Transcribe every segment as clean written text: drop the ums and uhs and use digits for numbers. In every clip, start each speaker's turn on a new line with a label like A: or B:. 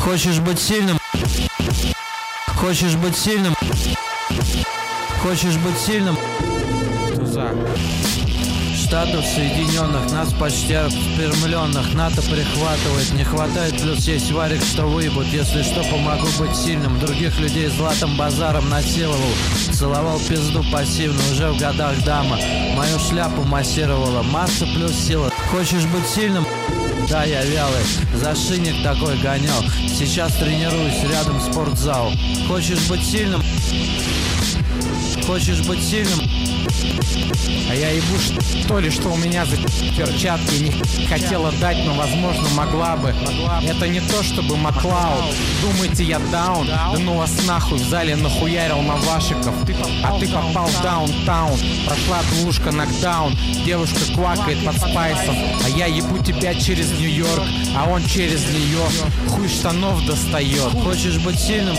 A: Хочешь быть сильным? Хочешь быть сильным? Хочешь быть сильным?
B: Туза.
A: Штатов Соединенных, нас почти обспермленных НАТО прихватывает. Не хватает, плюс есть варик, что выебут. Если что, помогу быть сильным. Других людей златым базаром насиловал. Целовал пизду пассивно, уже в годах дама. Мою шляпу массировала, масса плюс сила. Хочешь быть сильным? Да, я вялый, зашийник такой гонял. Сейчас тренируюсь, рядом спортзал. Хочешь быть сильным? Хочешь быть сильным?
B: А я ебу, что ли, что у меня за перчатки не хотела дать, но, возможно, могла бы. Это не то, чтобы Маклауд. Думаете, я даун? Да ну вас нахуй, в зале нахуярил на вашиков. А ты попал в даунтаун. Прошла двушка, нокдаун. Девушка квакает под спайсом. А я ебу тебя через Нью-Йорк, а он через нее хуй штанов достает.
A: Хочешь быть сильным?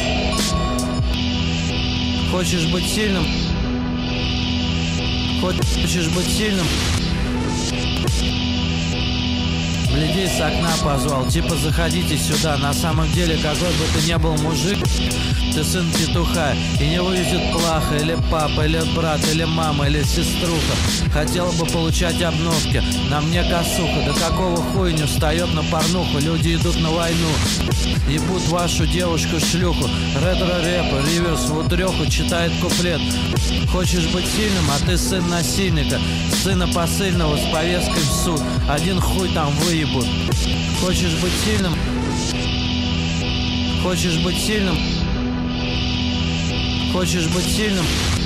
A: Хочешь быть сильным? Хочешь быть сильным? Людей с окна позвал, типа заходите сюда. На самом деле, какой бы ты ни был мужик, ты сын петуха, и не вывезет плаха, или папа, или брат, или мама, или сеструха. Хотела бы получать обновки, на мне косуха. Да какого хуя не встает на порнуху, люди идут на войну. Ебут вашу девушку-шлюху, ретро-рэп, реверс в утреху, читает куплет. Хочешь быть сильным, а ты сын насильника, сына посыльного с повесткой в суд. Один хуй там выебут. Хочешь быть сильным? Хочешь быть сильным? Хочешь быть сильным?